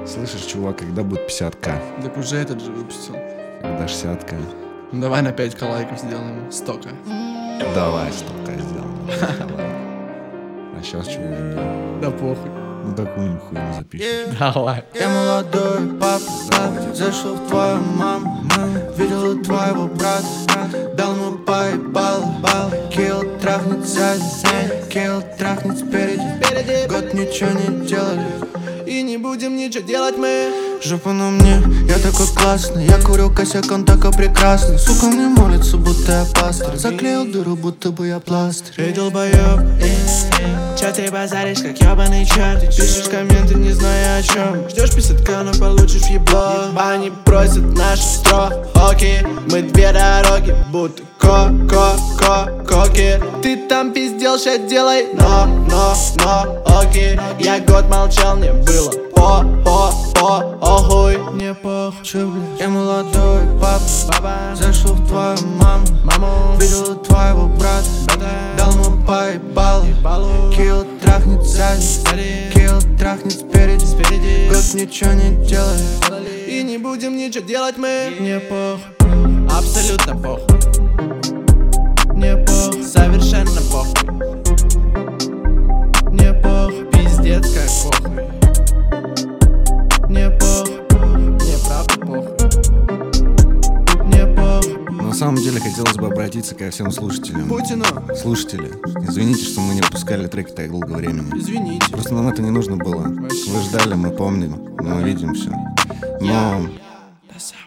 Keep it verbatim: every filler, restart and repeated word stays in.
Слышишь, чувак, когда будет пятьдесят ка? Так уже этот же выпустил. Когда шестьдесят ка? Ну, давай на пять лайков сделаем. Стока. Давай, столько сделаем. Давай. А сейчас чего сделаем? Да похуй. Ну какую-нибудь хуйню запишем. Давай. Я молодой папа, зашел в твою маму, видел твоего брата, дал ему поебал, Килл трахнет сзади, Килл трахнет спереди. Год ничего не делали, И не будем ничего делать мы. жопа на мне, я такой классный. Я курю косяк, он такой прекрасный. Сука мне молится, будто я пастырь. Заклеил дыру, будто бы я пластырь. Эй, долбоёб, чё ты базаришь, как ёбаный черт? Пишешь комменты, не зная о чем. Ждешь пятьдесят, но получишь в ебло. Они просят наши строки. Мы две дороги, будто ко-ко-ко-коки. Ты там пиздел, ща делай, но, но, но, окей. Я год молчал, мне было по-по-по, охуй. Не похуй, Чё, блядь? Я молодой папа, баба, зашел в твою маму, маму, видел твоего брата, дал ему поебал, балу, Килл трахнет сзади, Килл трахнет спереди. спереди. Год ничего не делали, И не будем ничего делать мы. Не похуй, абсолютно похуй. Не похуй, совершенно похуй. Не похуй, пиздец как похуй. Не похуй, мне правда похуй. Не похуй, На самом деле хотелось бы обратиться ко всем слушателям. Путину, Слушатели, извините, что мы не выпускали треки так долго времени. извините. Просто нам это не нужно было. Вы ждали, мы помним, мы видим все. Но Да сам.